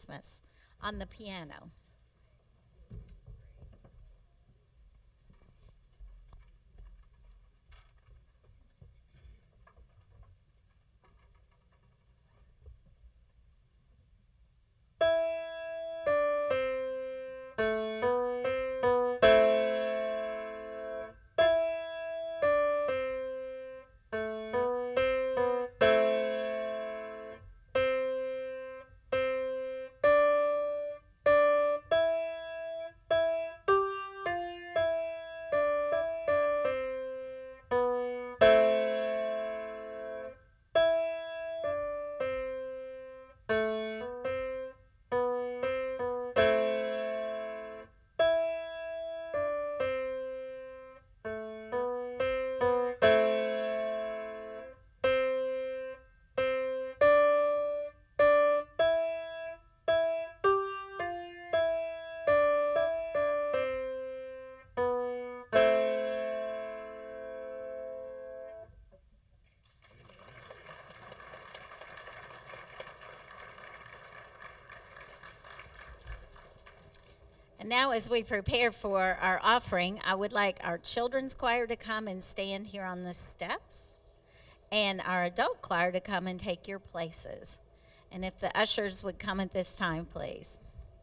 Christmas on the piano. And now, as we prepare for our offering, I would like our children's choir to come and stand here on the steps, and our adult choir to come and take your places. And if the ushers would come at this time, please.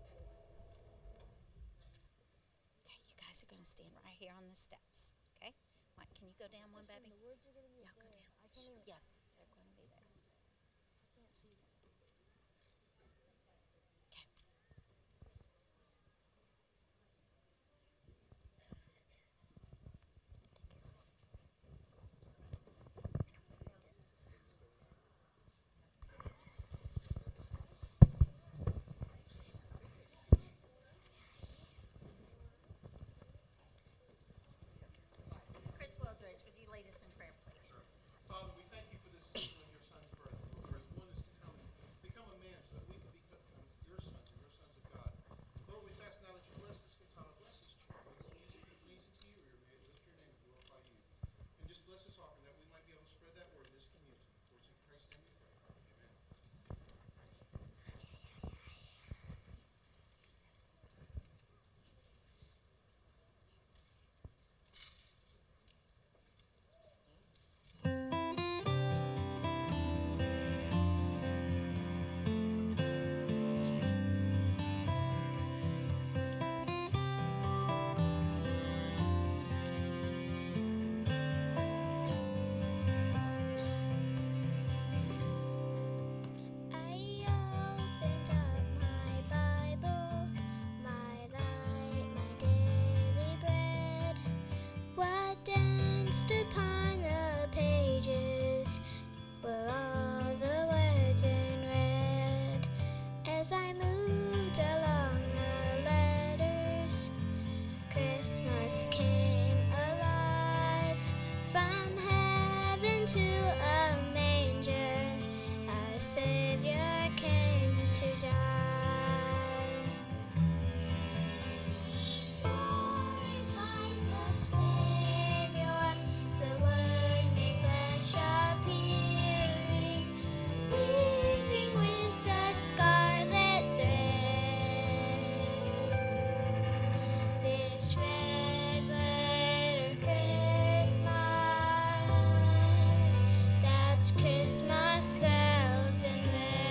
Okay, you guys are going to stand right here on the steps. Okay? Mike, can you go down one, baby? Yeah, go down. Yes, they're going to be there. Okay. Chris Wildridge, would you lead us in prayer, please? Father, we thank you for this season of your son's birth. For his one is to come and become a man so that we can become your sons and your sons of God. Lord, we ask now that you bless this guitar, bless this church, that the music be pleasing to you, we may lift your name and glorify you. And just bless this offering that we might be able to spread that word in this community. For it's in Christ's name we pray. Amen. Upon the pages were all the words in red. As I moved along the letters, Christmas came alive. From heaven to a manger, our Savior came to die. Christmas spelled in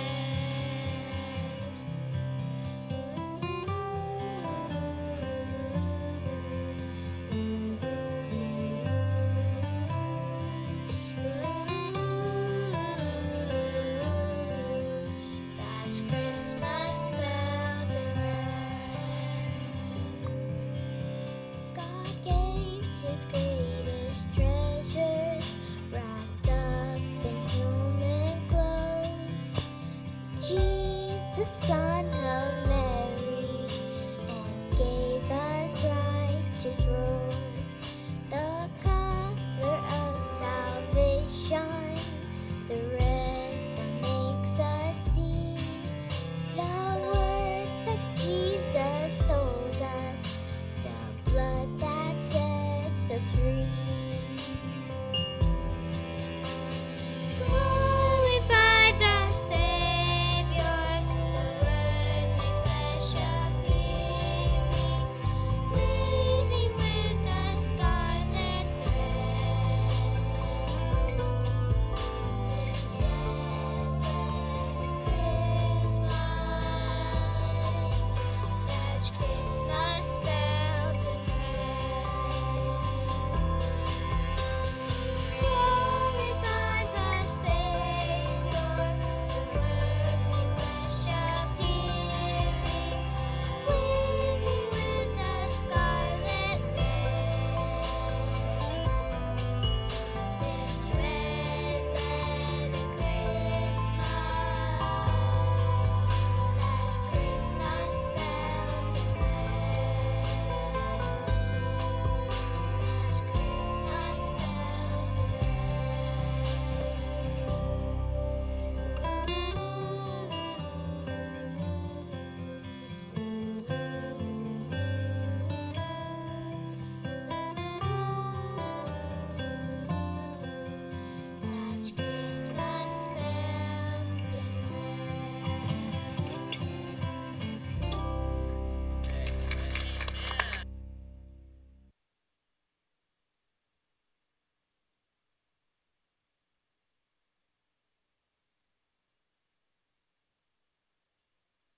red. That's Christmas spelled in red. God gave his greatest treasures wrapped up in human clothes. Jesus, Son of Mary, and gave us righteous robes, the color of salvation, the red that makes us see the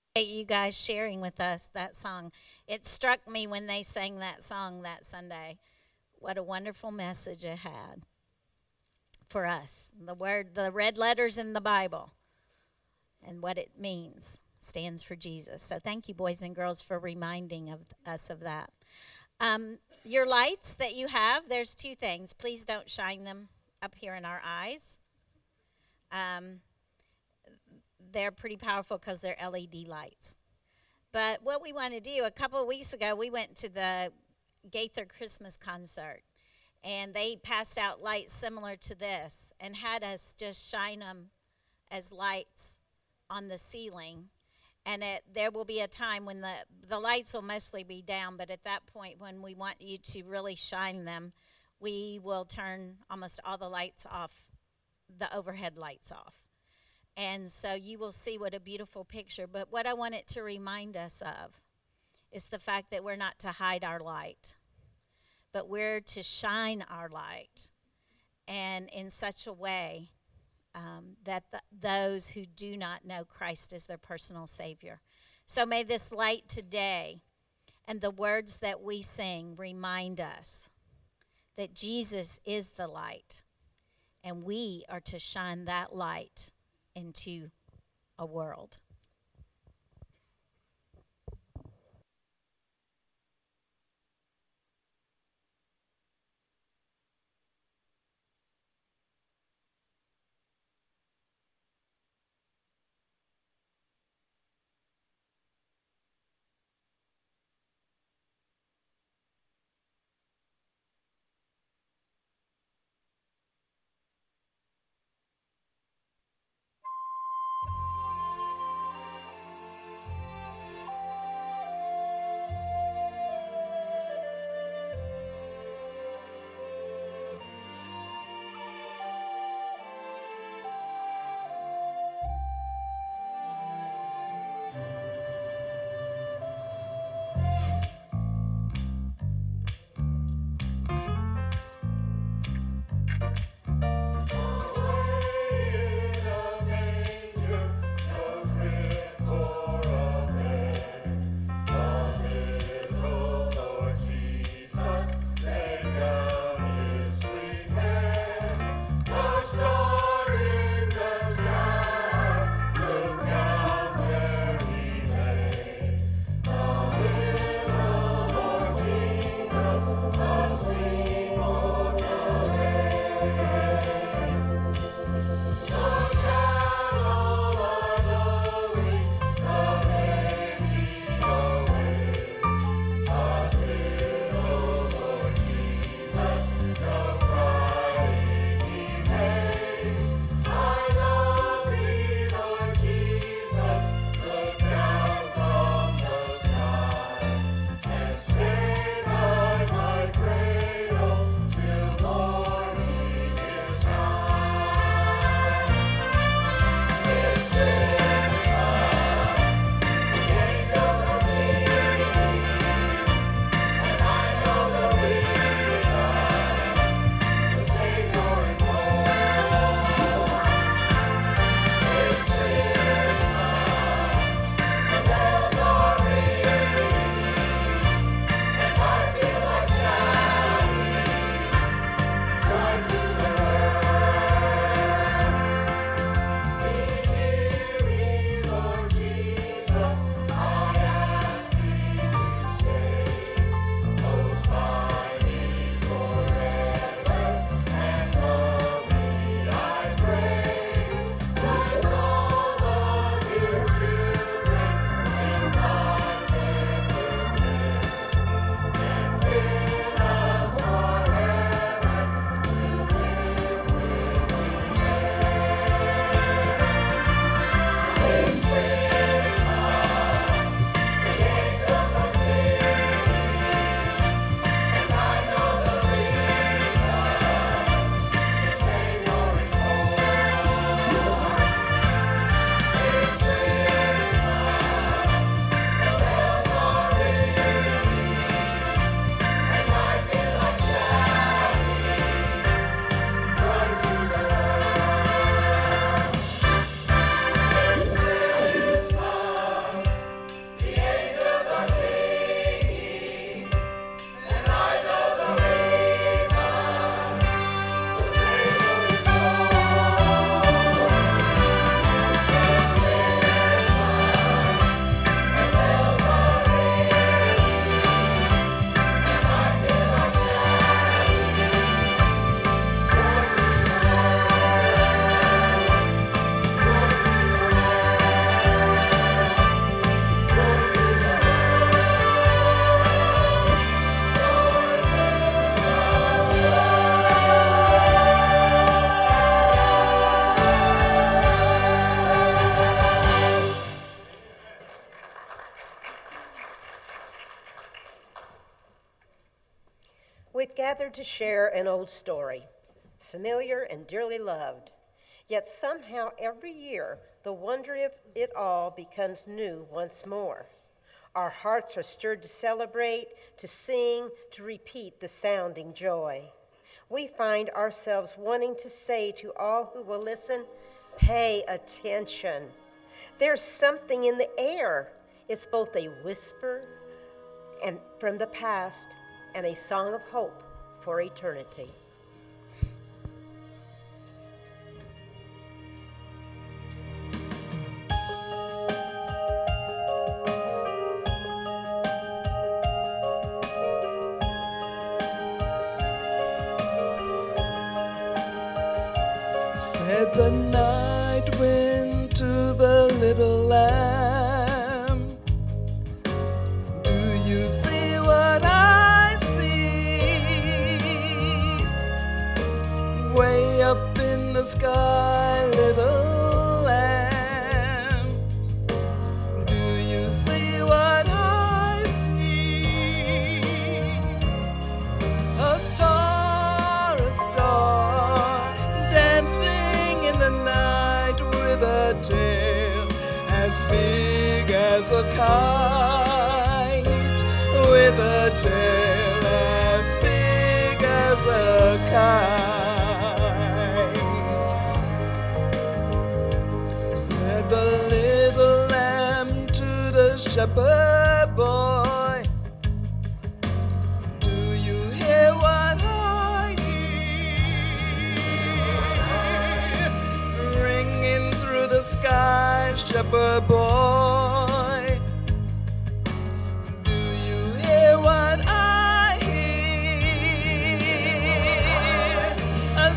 You guys sharing with us that song. It struck me when they sang that song that Sunday. What a wonderful message it had for us. The word, the red letters in the Bible, and what it means stands for Jesus. So thank you, boys and girls, for reminding of us of that. Your lights that you have, there's two things. Please don't shine them up here in our eyes. They're pretty powerful because they're LED lights. But what we want to do, a couple of weeks ago, we went to the Gaither Christmas concert, and they passed out lights similar to this and had us just shine them as lights on the ceiling. And there will be a time when the lights will mostly be down, but at that point when we want you to really shine them, we will turn almost all the lights off, the overhead lights off. And so you will see what a beautiful picture. But what I want it to remind us of is the fact that we're not to hide our light, but we're to shine our light, and in such a way that those who do not know Christ as their personal Savior. So may this light today and the words that we sing remind us that Jesus is the light, and we are to shine that light into a world. We've gathered to share an old story, familiar and dearly loved. Yet somehow every year, the wonder of it all becomes new once more. Our hearts are stirred to celebrate, to sing, to repeat the sounding joy. We find ourselves wanting to say to all who will listen, pay attention. There's something in the air. It's both a whisper and from the past and a song of hope for eternity. Said the night wind to the little lamb, do you see what I see? Way up in the sky, little lamb, do you see what I see? A star, dancing in the night with a tail as big as a kite, with a tail as big as a kite. Said the little lamb to the shepherd boy, do you hear what I hear? Ringing through the sky, shepherd boy, do you hear what I hear? A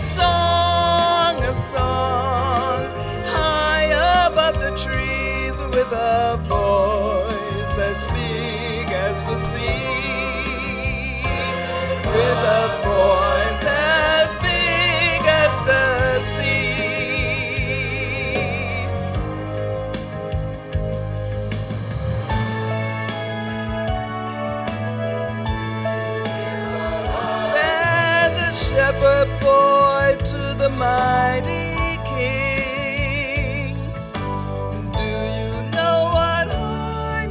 song, high above the trees with a voice as big as the sea, with a voice as big as the sea. Said the shepherd boy to the mighty king, do you know what I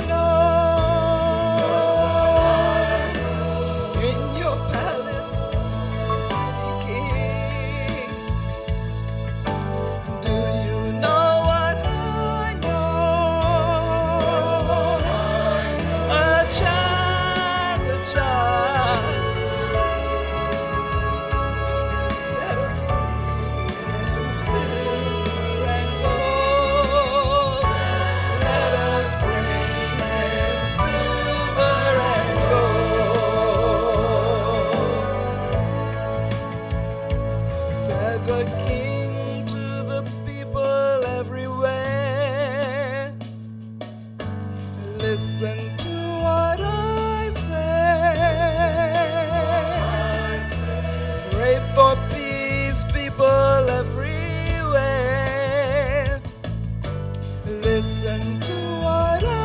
know? In your palace, mighty king, do you know what I know? A child, let us bring him silver and gold. Let us bring him silver and gold. Said the king to the people everywhere, listen to what I say. Pray for peace, people everywhere. Listen to what I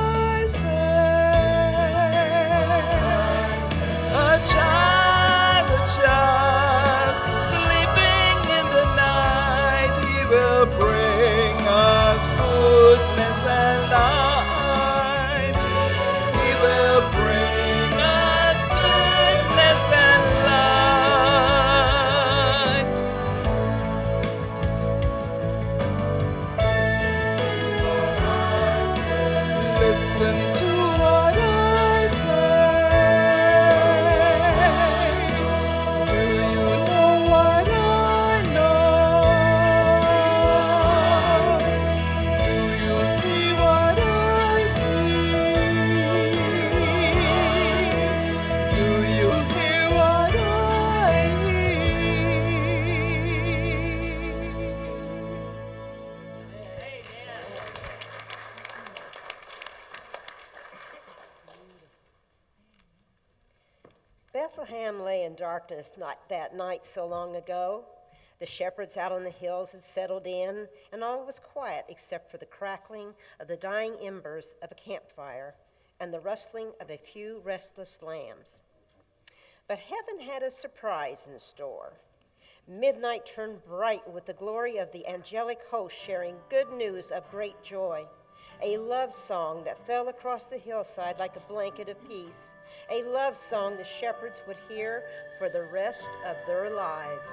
say. A child, sleeping in the night, he will bring us goodness and light. He will bring us goodness and light. Listen to what I say. Do you know what I know? Do you see what I see? Do you hear what I Bethlehem lay in darkness that night so long ago. The shepherds out on the hills had settled in, and all was quiet except for the crackling of the dying embers of a campfire and the rustling of a few restless lambs. But heaven had a surprise in store. Midnight turned bright with the glory of the angelic host sharing good news of great joy. A love song that fell across the hillside like a blanket of peace. A love song the shepherds would hear for the rest of their lives.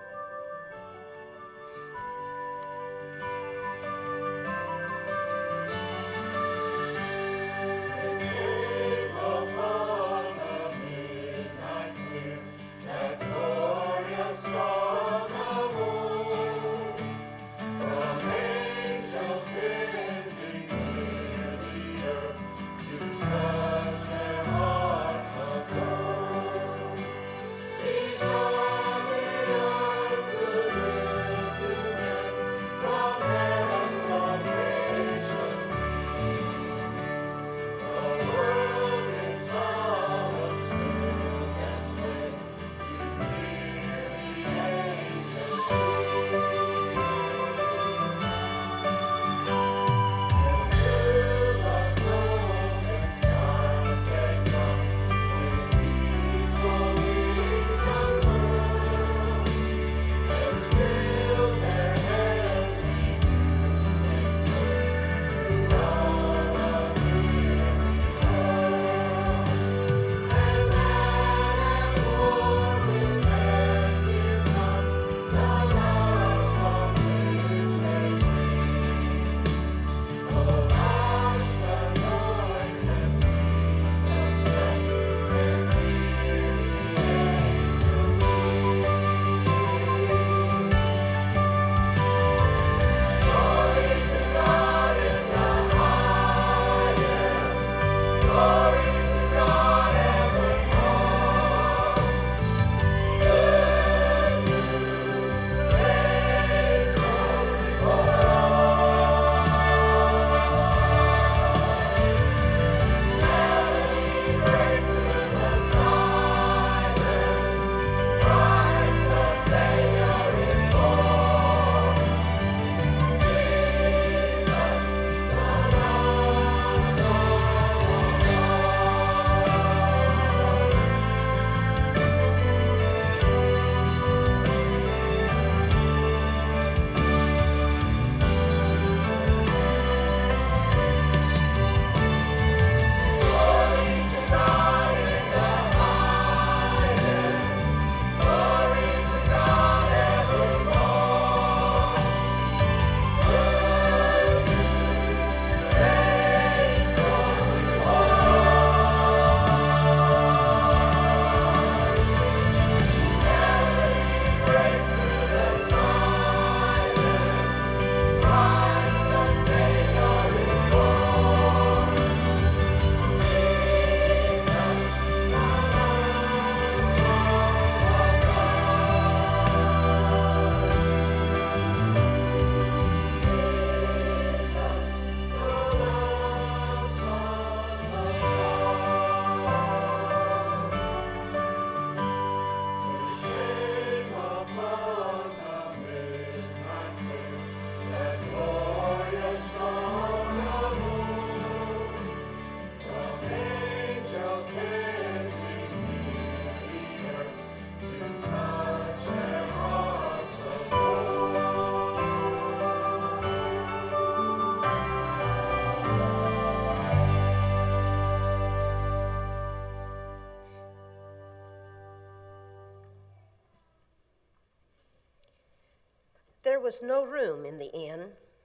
There was no room in the inn,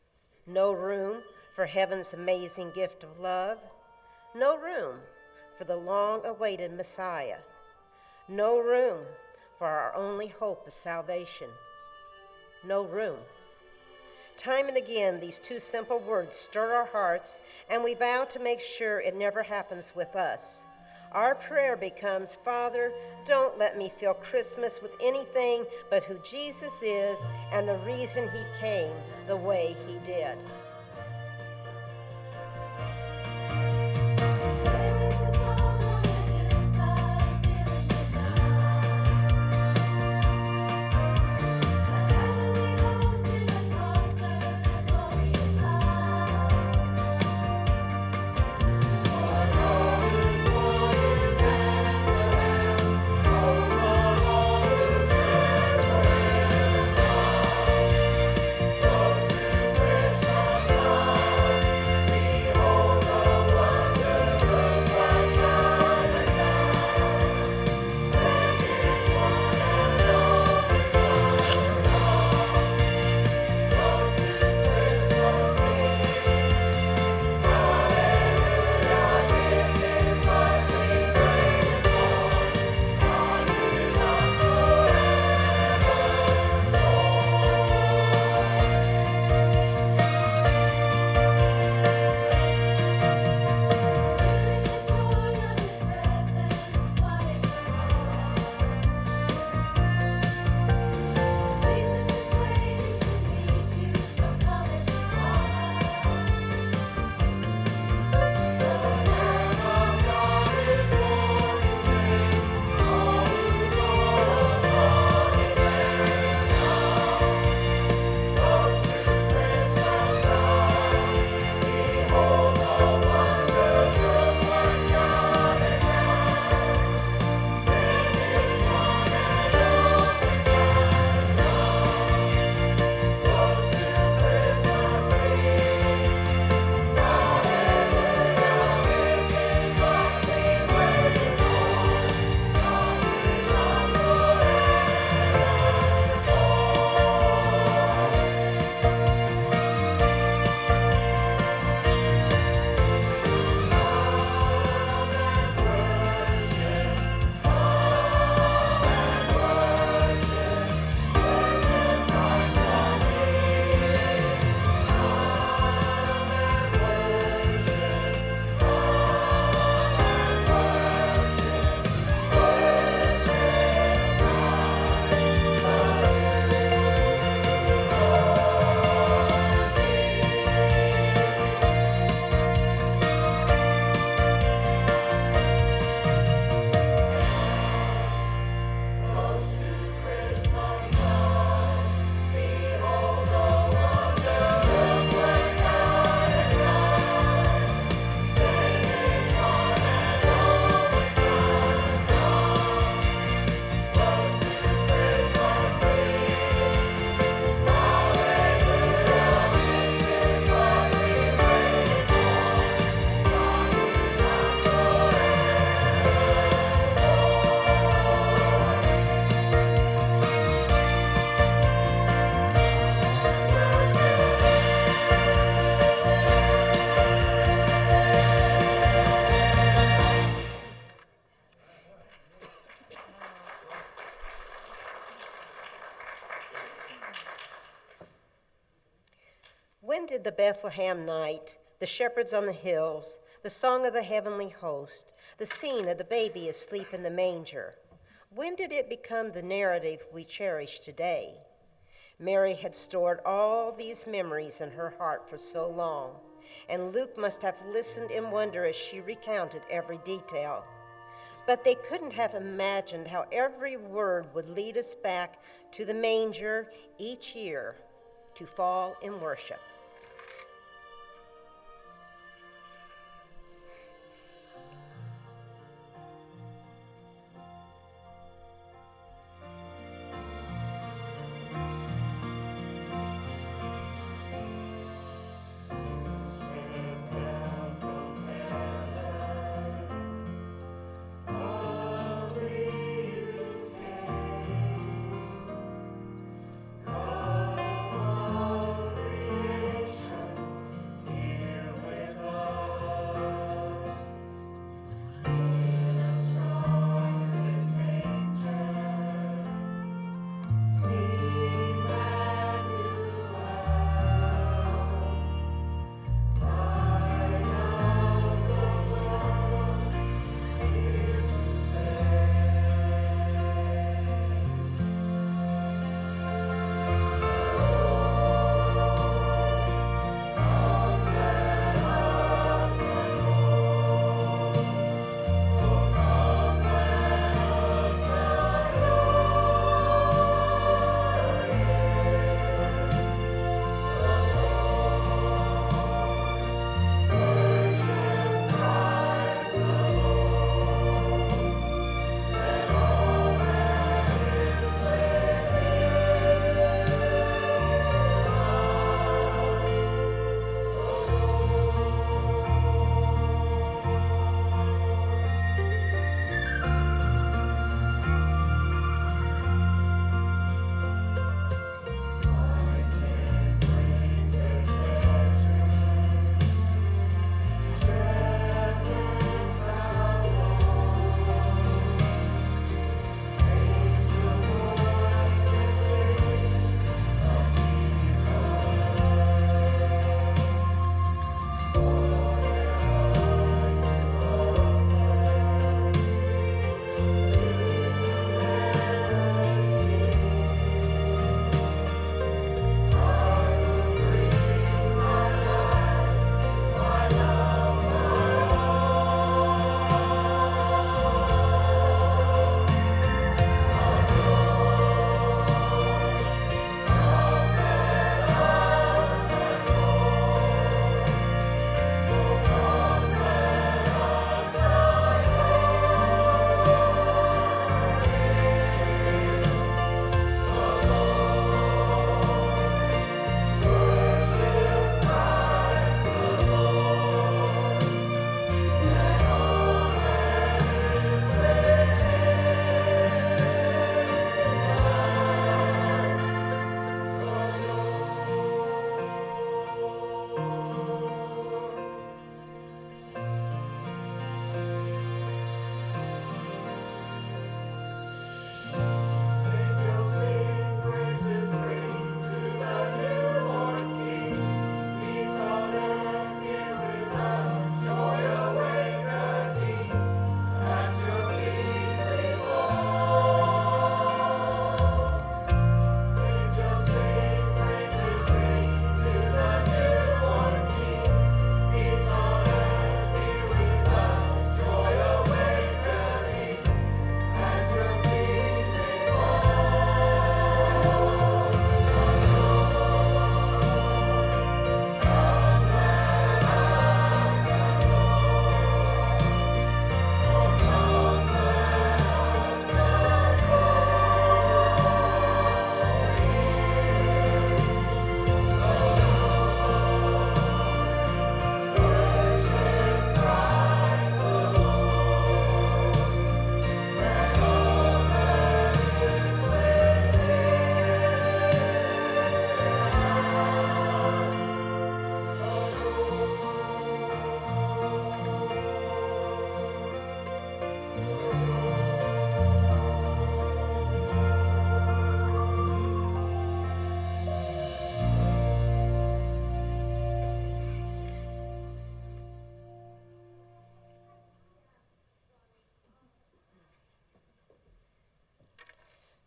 no room for heaven's amazing gift of love, no room for the long-awaited Messiah, no room for our only hope of salvation, no room. Time and again, these two simple words stir our hearts, and we vow to make sure it never happens with us. Our prayer becomes, Father, don't let me fill Christmas with anything but who Jesus is and the reason he came the way he did. did the Bethlehem night, the shepherds on the hills, the song of the heavenly host, the scene of the baby asleep in the manger, when did it become the narrative we cherish today? Mary had stored all these memories in her heart for so long, and Luke must have listened in wonder as she recounted every detail. But they couldn't have imagined how every word would lead us back to the manger each year to fall in worship.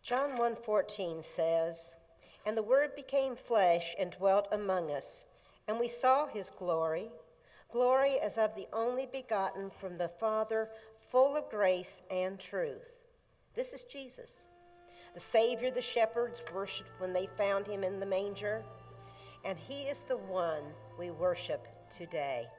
John 1:14 says, "And the Word became flesh and dwelt among us, and we saw his glory, glory as of the only begotten from the Father, full of grace and truth." This is Jesus, the Savior the shepherds worshiped when they found him in the manger, and he is the one we worship today.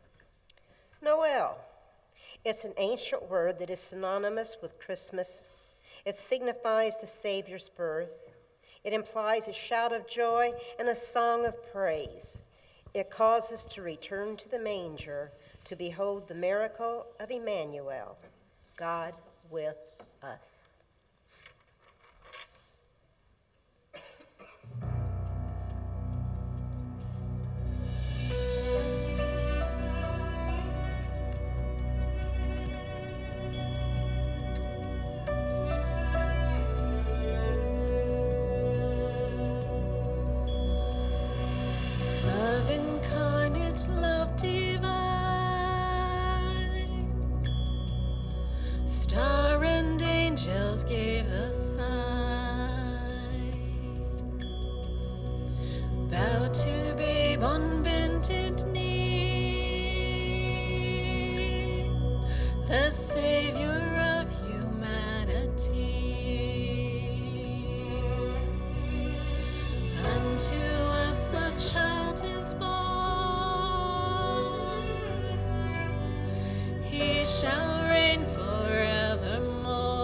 Noel. It's an ancient word that is synonymous with Christmas It signifies the Savior's birth. It implies a shout of joy and a song of praise. It calls us to return to the manger to behold the miracle of Emmanuel, God with us. Love incarnate, love divine, star and angels gave the sign. Bow to babe on bended knee, the Savior of humanity. Unto us a child is born, he shall reign forevermore.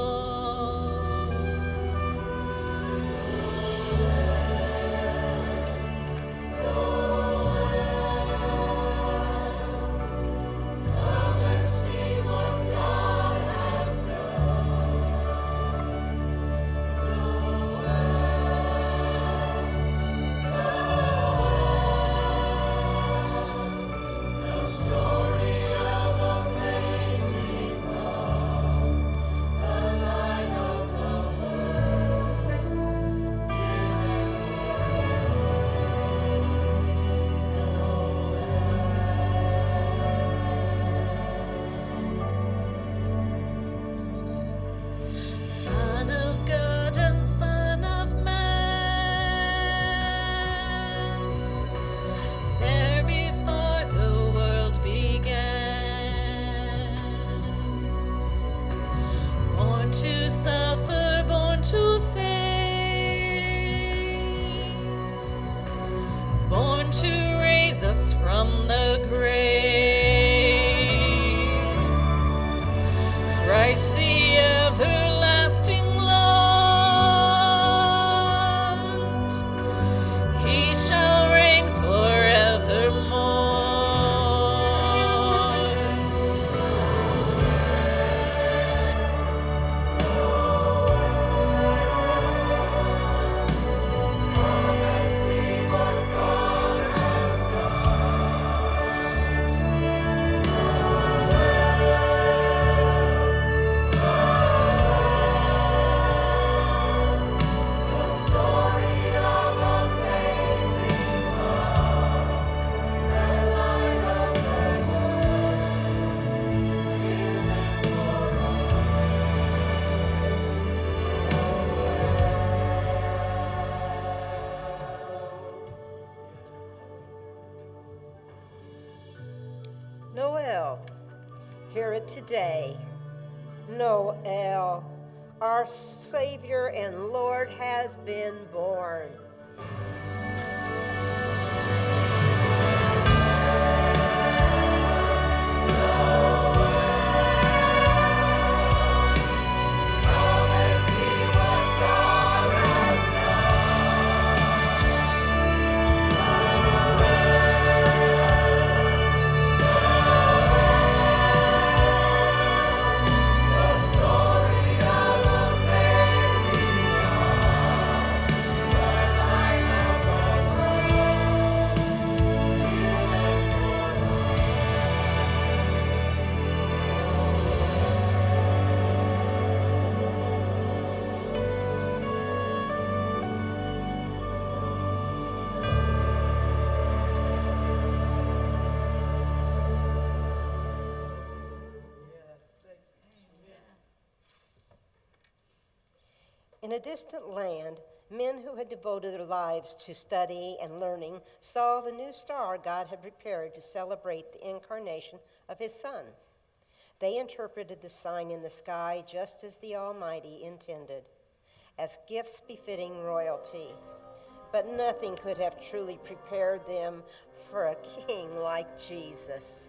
Son of God and Son of Man, there before the world began, born to suffer, born to save, born to raise us from the grave. Christ the everlasting Lord, he shall reign forevermore. Noel, hear it today. Noel, our Savior and Lord has been born. In a distant land, men who had devoted their lives to study and learning saw the new star God had prepared to celebrate the incarnation of his Son. They interpreted the sign in the sky just as the Almighty intended, as gifts befitting royalty. But nothing could have truly prepared them for a king like Jesus.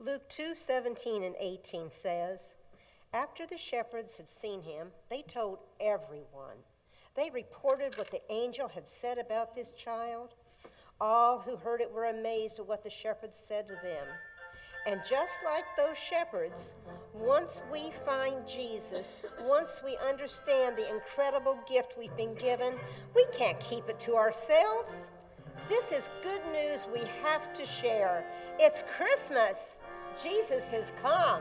Luke 2:17 and 18 says, "After the shepherds had seen him, they told everyone. They reported what the angel had said about this child. All who heard it were amazed at what the shepherds said to them. And just like those shepherds, once we find Jesus, once we understand the incredible gift we've been given, we can't keep it to ourselves. This is good news we have to share. It's Christmas. Jesus has come."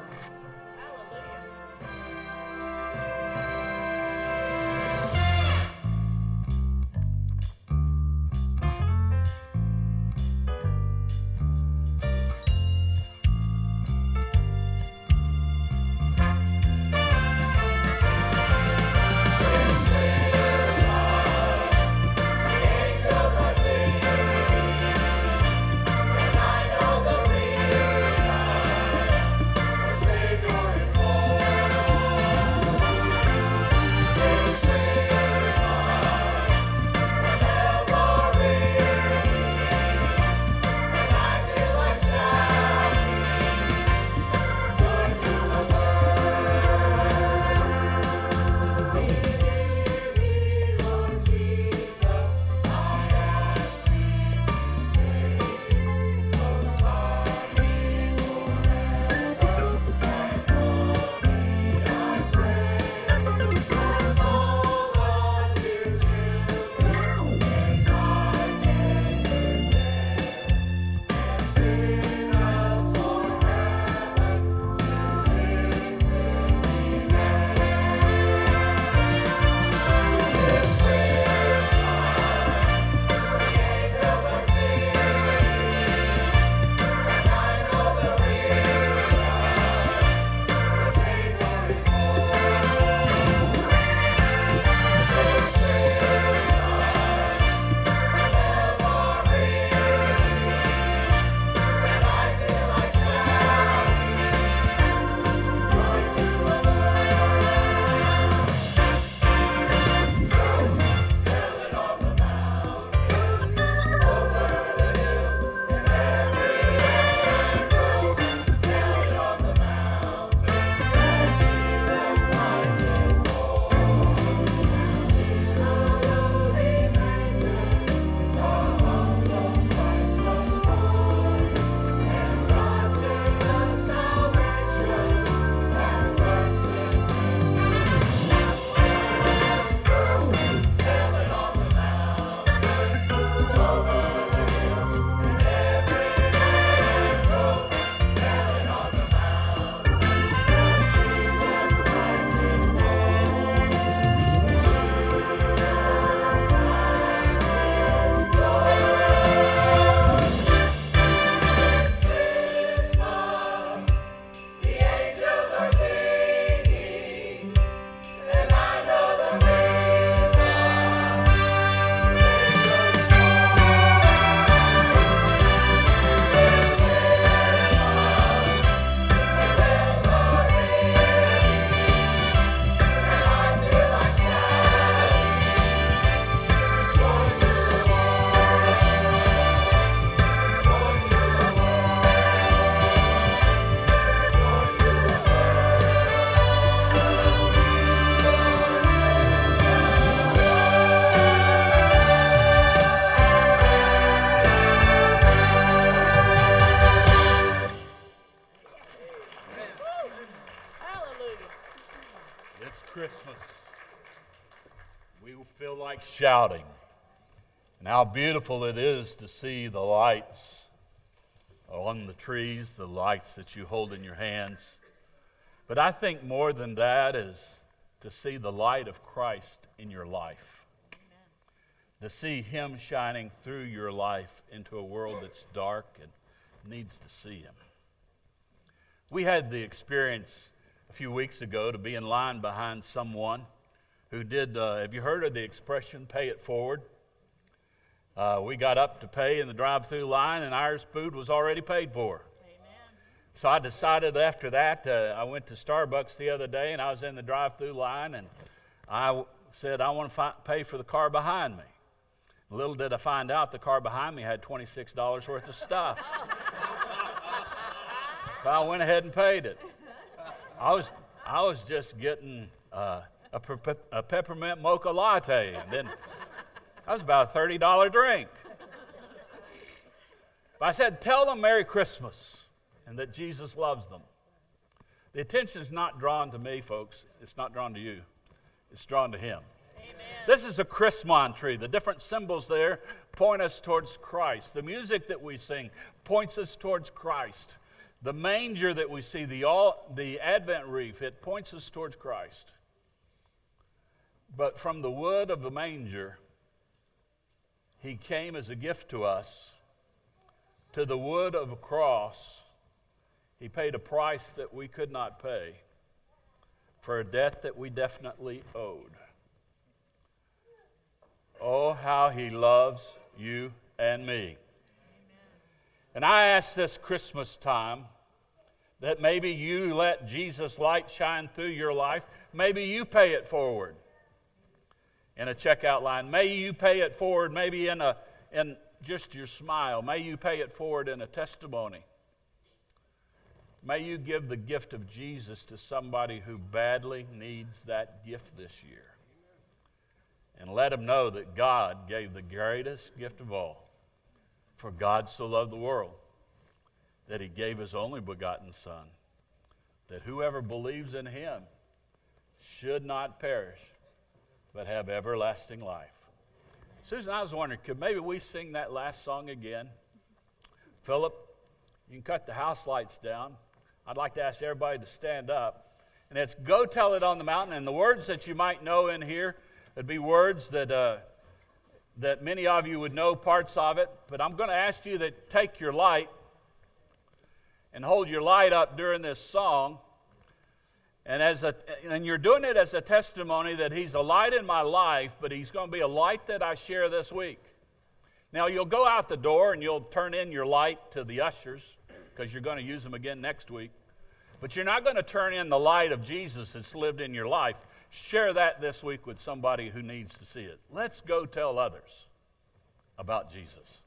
Christmas, we feel like shouting. And how beautiful it is to see the lights along the trees, the lights that you hold in your hands. But I think more than that is to see the light of Christ in your life. Amen. To see Him shining through your life into a world that's dark and needs to see Him. We had the experience a few weeks ago to be in line behind someone who did, have you heard of the expression, pay it forward? We got up to pay in the drive-through line, and our food was already paid for. Amen. So I decided after that, I went to Starbucks the other day, and I was in the drive-through line, and I said, I want to pay for the car behind me. Little did I find out the car behind me had $26 worth of stuff. I went ahead and paid it. I was just getting a peppermint mocha latte, and then that was about a $30 drink. But I said, tell them Merry Christmas and that Jesus loves them. The attention is not drawn to me, folks. It's not drawn to you. It's drawn to Him. Amen. This is a Christmas tree. The different symbols there point us towards Christ. The music that we sing points us towards Christ. The manger that we see, the Advent wreath, it points us towards Christ. But from the wood of the manger, He came as a gift to us. To the wood of a cross, He paid a price that we could not pay for a debt that we definitely owed. Oh, how He loves you and me. Amen. And I ask this Christmas time that maybe you let Jesus' light shine through your life. Maybe you pay it forward in a checkout line. May you pay it forward maybe in just your smile. May you pay it forward in a testimony. May you give the gift of Jesus to somebody who badly needs that gift this year. And let them know that God gave the greatest gift of all. For God so loved the world that He gave His only begotten Son, that whoever believes in Him should not perish, but have everlasting life. Susan, I was wondering, could maybe we sing that last song again? Philip, you can cut the house lights down. I'd like to ask everybody to stand up. And it's Go Tell It on the Mountain. And the words that you might know in here would be words that many of you would know parts of it. But I'm going to ask you to take your light and hold your light up during this song. And you're doing it as a testimony that He's a light in my life, but He's going to be a light that I share this week. Now, you'll go out the door and you'll turn in your light to the ushers because you're going to use them again next week. But you're not going to turn in the light of Jesus that's lived in your life. Share that this week with somebody who needs to see it. Let's go tell others about Jesus.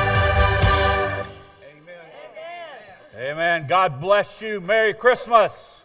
God bless you. Merry Christmas.